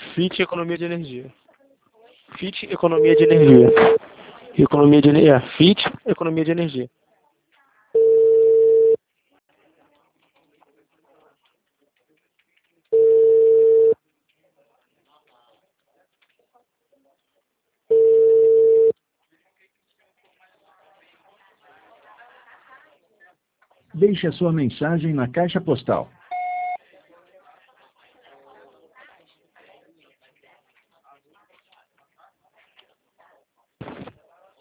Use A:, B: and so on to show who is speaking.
A: FIT, economia de energia. FIT, economia de energia. Economia de energia. FIT, economia de energia.
B: Deixe a sua mensagem na caixa postal